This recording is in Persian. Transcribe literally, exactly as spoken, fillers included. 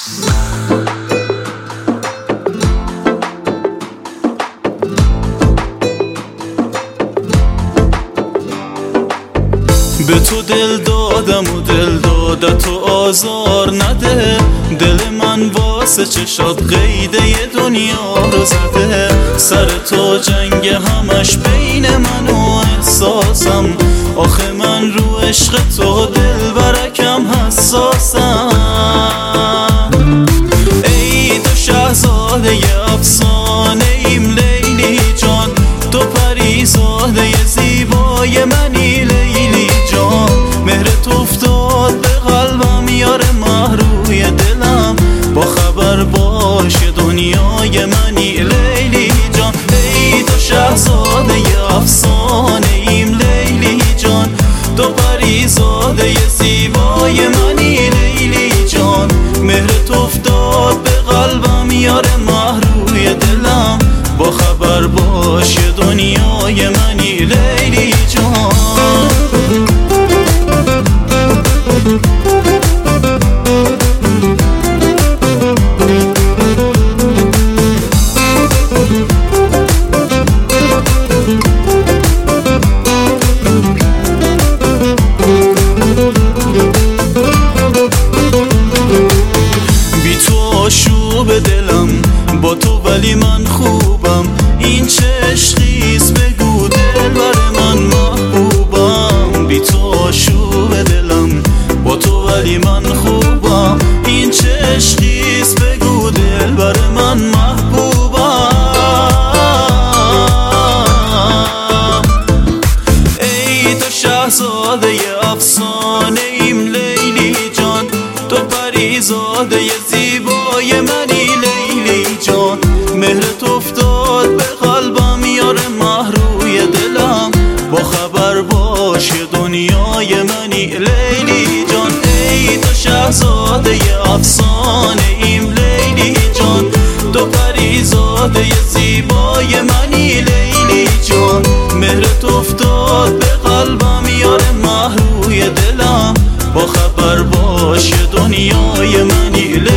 به تو دل دادم و دل دادت تو آزار نده. دل من واسه چشات قیده دنیا رو زده. سر تو جنگ همش بین من و احساسم. آخه من رو عشق تو دل برکم حساسم. ای تو شهزاده افسانه ایم لیلی جان، تو پریزاده زیبای منی لیلی جان. مهرت افتاد به قلبم یار ماه روی دلم، با خبر باش دنیای منی لیلی جان. ای تو شهزاده افسانه ایم لیلی جان، تو پریزاده زیبای منی لیلی جان. مهرت افتاد به قلبم یار ماه روی دلم، با خبر باش دنیای منی لیلی جان. بی تو آشوب دلم، با تو ولی من خوبم. این چه عشقیست بگو دل بر من محبوبم. بی تو آشوب دلم، با تو ولی من خوبم. این چه عشقیست بگو دل بر من محبوبم. ای تو شهزاده افسانه ایم لیلی جان، تو پریزاده زیبای منی لیلی جان. مهرت افتاد به قلبم یار ماه روی دلم، با خبر باش دنیای منی لیلی جان. ای تو شهزاده افسانه ایم لیلی جان، تو پریزاده زیبای منی لیلی جان. مهرت افتاد به قلبم یار ماه روی دلم، با خبر باش دنیای منی